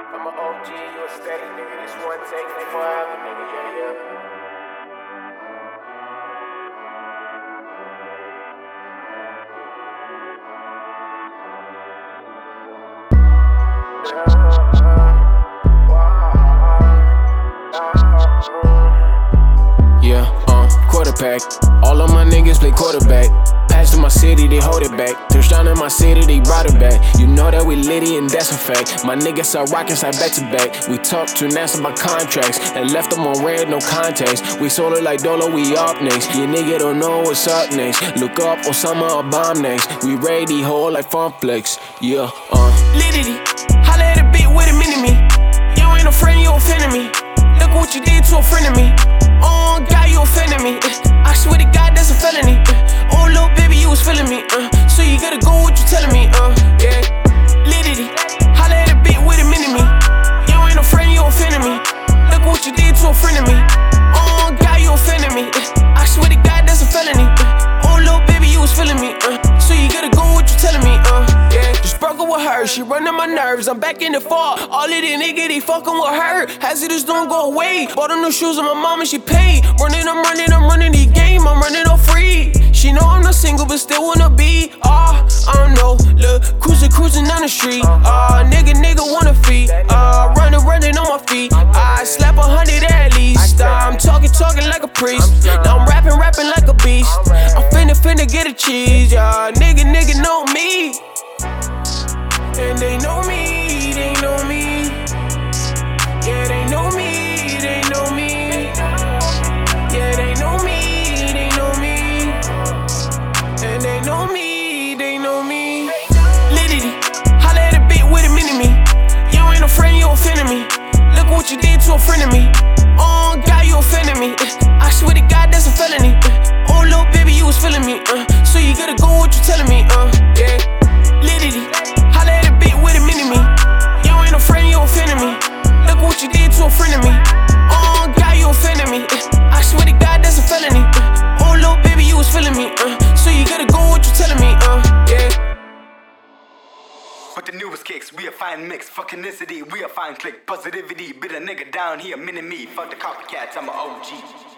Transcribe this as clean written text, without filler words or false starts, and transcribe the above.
I'm an OG, you a steady nigga. This one take me forever, nigga. Yeah, yeah. Yeah, quarterback. All of my niggas play quarterback. Pass to my city, they hold it back. Touchdown in my city, they brought it back. You know that we litty and that's a fact. My niggas are rockin' side back to back. We talked to NASA about contracts and left them on red, no context. We sold it like Dolo, we up next. You nigga don't know what's up next. Look up Osama or bomb next. We ready, hold like Funplex. Yeah, Liddy, holla at a bit with a mini-me. You ain't no friend, you offended me. Look what you did to a friend of me. Oh, God, you offended me. I swear to God, that's a felony. Oh, little baby, you was feeling me. So you gotta go what you telling me. Yeah. Liddy, holla at a bit with a mini-me. You ain't no friend, you offended me. Look what you did to a friend of me. Oh, God, you offended me. I swear to God, that's a felony. Oh, little baby, you was feeling me. So you gotta go what you telling me. Yeah. Just broke up with her, she running my nerves. I'm back in the fall. All of these niggas, they fucking with her. Hazardous don't go away. Bought her new shoes on my mama, she paid. I'm running the game, I'm running on free. She know I'm not single, but still wanna be. I don't know, look, cruising down the street. Nigga wanna feed. Running on my feet. I slap 100 at least. I'm talking like a priest. Now I'm rapping like a beast. I'm finna get a cheese, yeah. Nigga know me. And they know me, they know me. Yeah, they know me, they know me. Yeah, they know me, they know me. And they know me, they know me. Liddy, holla at a bit with a mini-me. You ain't no friend, you offended me. Look what you did to a friend of me. Oh, God, you offended me. I swear to God, that's a felony. Oh, little baby, you was feeling me. So you gotta go what you telling me. Yeah. Liddy, holla at a bit with a mini-me. You ain't no friend, you offended me. Look what you did to a friend of me. Oh, God, you offended me. I swear to God, that's a felony. Oh, little baby, you was feeling me. So you gotta go what you telling me. Yeah. With the newest kicks, we a fine mix. Fucking ethnicity, we a fine click. Positivity, bit a nigga down here, mini me. Fuck the copycats, I'm a OG.